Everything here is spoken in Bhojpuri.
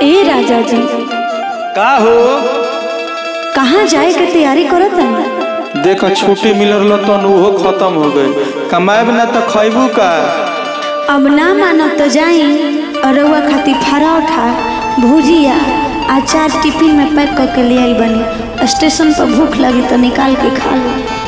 ए राजा जी का हो कहाँ जाए के तैयारी करत हैं? देखो छुट्टी मिलल तो वो खत्म हो गई, कमाएब ना तो खैबू का। अब ना मानब तो जाई और रउआ खातिर पराठा भुजिया अचार टिफिन में पैक करके ले आई बनी। स्टेशन पर भूख लगी तो निकाल के खा लो।